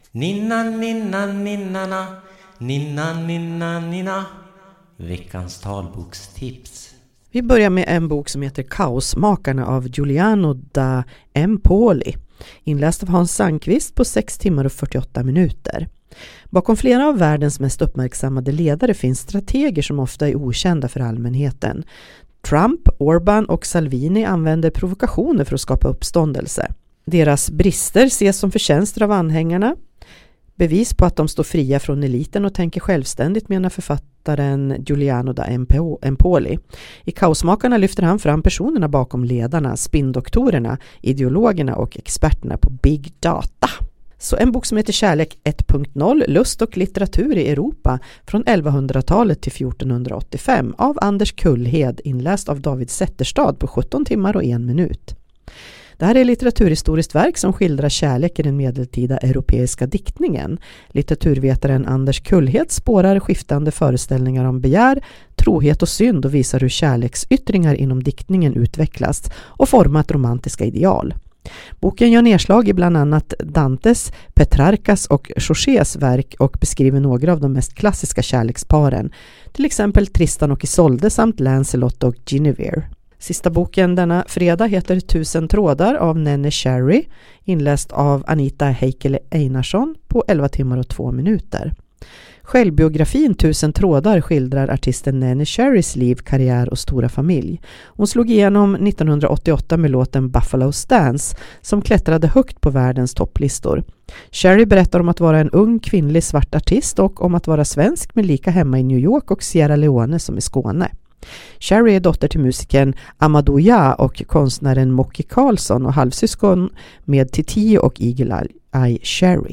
Ninna, ninna, ninnana, ninna, ninna, ninna. Veckans talbokstips. Vi börjar med en bok som heter Kaosmakarna av Giuliano da Empoli. Inläst av Hans Sandqvist på 6 timmar och 48 minuter. Bakom flera av världens mest uppmärksammade ledare finns strateger som ofta är okända för allmänheten. Trump, Orbán och Salvini använder provokationer för att skapa uppståndelse. Deras brister ses som förtjänster av anhängarna. Bevis på att de står fria från eliten och tänker självständigt, menar författaren Giuliano da Empoli. I Kaosmakarna lyfter han fram personerna bakom ledarna, spindoktorerna, ideologerna och experterna på Big Data. Så en bok som heter Kärlek 1.0, lust och litteratur i Europa från 1100-talet till 1485 av Anders Kullhed, inläst av David Zetterstad på 17 timmar och 1 minut. Det här är litteraturhistoriskt verk som skildrar kärlek i den medeltida europeiska diktningen. Litteraturvetaren Anders Kullhed spårar skiftande föreställningar om begär, trohet och synd och visar hur kärleksyttringar inom diktningen utvecklas och format romantiska ideal. Boken gör nedslag i bland annat Dantes, Petrarcas och Georges verk och beskriver några av de mest klassiska kärleksparen, till exempel Tristan och Isolde samt Lancelot och Guinevere. Sista boken denna fredag heter 1000 trådar av Nenne Cherry, inläst av Anita Heikkele Einarsson på 11 timmar och 2 minuter. Självbiografin 1000 trådar skildrar artisten Nenne Cherrys liv, karriär och stora familj. Hon slog igenom 1988 med låten Buffalo Stance som klättrade högt på världens topplistor. Cherry berättar om att vara en ung kvinnlig svart artist och om att vara svensk men lika hemma i New York och Sierra Leone som i Skåne. Cherry är dotter till musikern Amadou Ja och konstnären Mocky Karlsson och halvsyskon med Titi och Eagle Eye Cherry.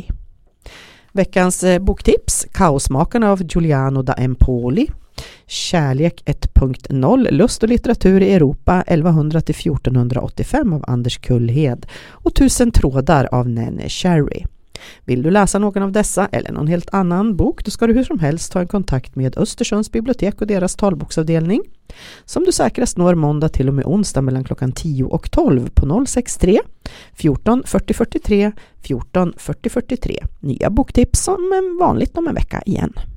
Veckans boktips: Kaosmakarna av Giuliano da Empoli, Kärlek 1.0, lust och litteratur i Europa 1100-1485 av Anders Kullhed och 1000 trådar av Nenne Cherry. Vill du läsa någon av dessa eller någon helt annan bok, då ska du hur som helst ta en kontakt med Östersunds bibliotek och deras talboksavdelning, som du säkrast når måndag till och med onsdag mellan klockan 10 och 12 på 063 14 40 43 14 40 43. Nya boktips som vanligt om en vecka igen.